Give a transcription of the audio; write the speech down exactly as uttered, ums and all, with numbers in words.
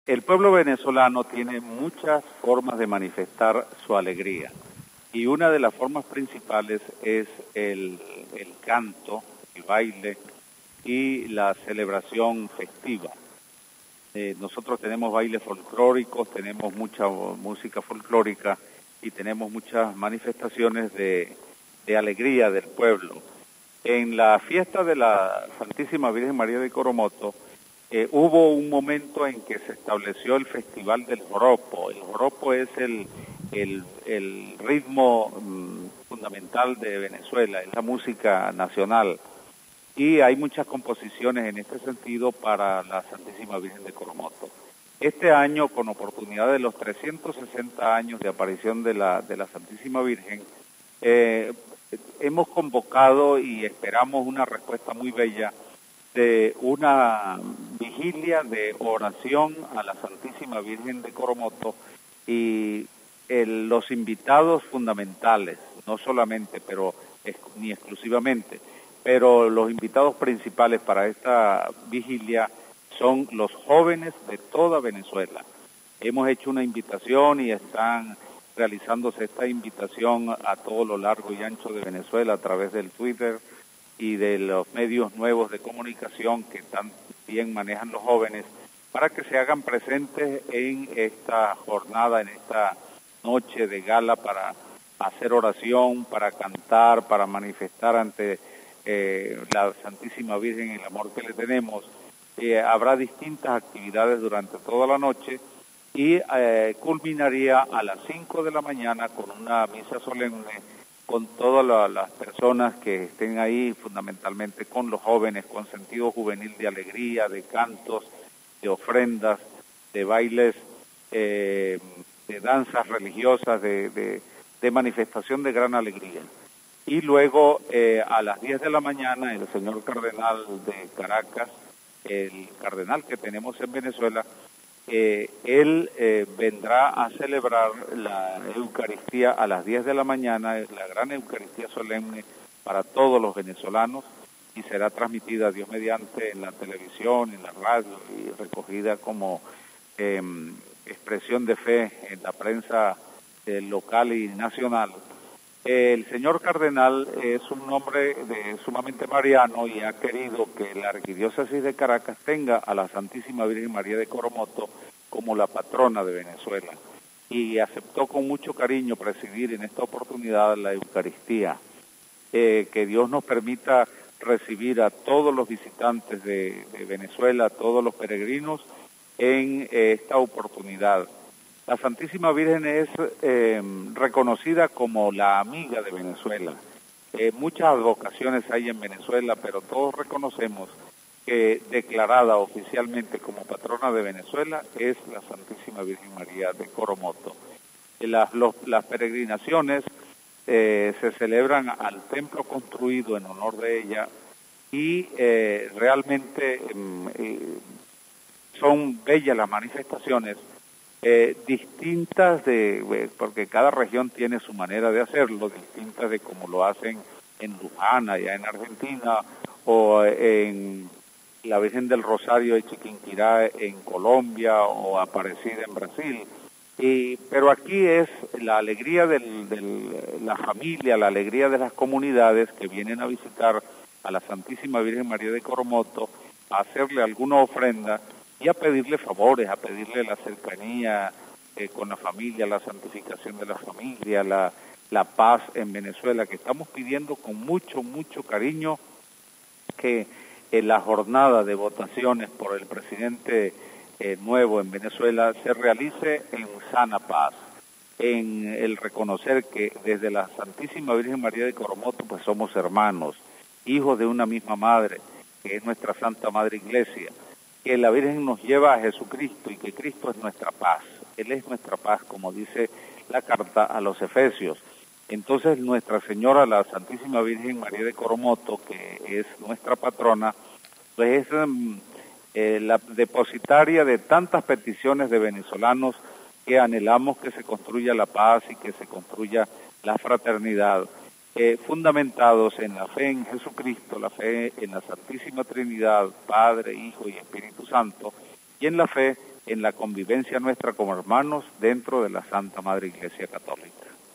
El pueblo venezolano tiene muchas formas de manifestar su alegría y una de las formas principales es el, el canto, el baile y la celebración festiva. Eh, nosotros tenemos bailes folclóricos, tenemos mucha música folclórica y tenemos muchas manifestaciones de, de alegría del pueblo. En la fiesta de la Santísima Virgen María de Coromoto, eh, hubo un momento en que se estableció el Festival del Joropo. El joropo es el, el, el ritmo mmm, fundamental de Venezuela, es la música nacional. Y hay muchas composiciones en este sentido para la Santísima Virgen de Coromoto. Este año, con oportunidad de los trescientos sesenta años de aparición de la, de la Santísima Virgen, eh, hemos convocado y esperamos una respuesta muy bella de una vigilia de oración a la Santísima Virgen de Coromoto y el, los invitados fundamentales, no solamente, pero es, ni exclusivamente, pero los invitados principales para esta vigilia son los jóvenes de toda Venezuela. Hemos hecho una invitación y están realizándose esta invitación a todo lo largo y ancho de Venezuela a través del Twitter y de los medios nuevos de comunicación que también manejan los jóvenes para que se hagan presentes en esta jornada, en esta noche de gala para hacer oración, para cantar, para manifestar ante eh, la Santísima Virgen el amor que le tenemos. Eh, habrá distintas actividades durante toda la noche y eh, culminaría a las cinco de la mañana con una misa solemne con todas la, las personas que estén ahí, fundamentalmente con los jóvenes, con sentido juvenil de alegría, de cantos, de ofrendas, de bailes, eh, de danzas religiosas, de, de, de manifestación de gran alegría. Y luego eh, a las diez de la mañana el señor cardenal de Caracas, el cardenal que tenemos en Venezuela, Eh, él eh, vendrá a celebrar la Eucaristía a las diez de la mañana, la gran Eucaristía solemne para todos los venezolanos, y será transmitida, Dios mediante, en la televisión, en la radio, y recogida como eh, expresión de fe en la prensa eh, local y nacional. El señor cardenal es un hombre de, sumamente mariano y ha querido que la Arquidiócesis de Caracas tenga a la Santísima Virgen María de Coromoto como la patrona de Venezuela y aceptó con mucho cariño presidir en esta oportunidad la Eucaristía. Eh, que Dios nos permita recibir a todos los visitantes de, de Venezuela, a todos los peregrinos en eh, esta oportunidad. La Santísima Virgen es eh, reconocida como la amiga de Venezuela. Eh, muchas advocaciones hay en Venezuela, pero todos reconocemos que declarada oficialmente como patrona de Venezuela es la Santísima Virgen María de Coromoto. Las, los, las peregrinaciones eh, se celebran al templo construido en honor de ella y eh, realmente eh, son bellas las manifestaciones. Eh, distintas de, porque cada región tiene su manera de hacerlo, distintas de como lo hacen en Luján, allá en Argentina, o en la Virgen del Rosario de Chiquinquirá en Colombia, o Aparecida en Brasil. Y, pero aquí es la alegría de la familia, la alegría de las comunidades que vienen a visitar a la Santísima Virgen María de Coromoto, a hacerle alguna ofrenda, y a pedirle favores, a pedirle la cercanía eh, con la familia, la santificación de la familia, la, la paz en Venezuela, que estamos pidiendo con mucho, mucho cariño que en la jornada de votaciones por el presidente eh, nuevo en Venezuela se realice en sana paz, en el reconocer que desde la Santísima Virgen María de Coromoto pues somos hermanos, hijos de una misma madre, que es nuestra Santa Madre Iglesia, que la Virgen nos lleva a Jesucristo y que Cristo es nuestra paz. Él es nuestra paz, como dice la carta a los Efesios. Entonces Nuestra Señora, la Santísima Virgen María de Coromoto, que es nuestra patrona, pues es eh, la depositaria de tantas peticiones de venezolanos que anhelamos que se construya la paz y que se construya la fraternidad. Eh, fundamentados en la fe en Jesucristo, la fe en la Santísima Trinidad, Padre, Hijo y Espíritu Santo, y en la fe en la convivencia nuestra como hermanos dentro de la Santa Madre Iglesia Católica.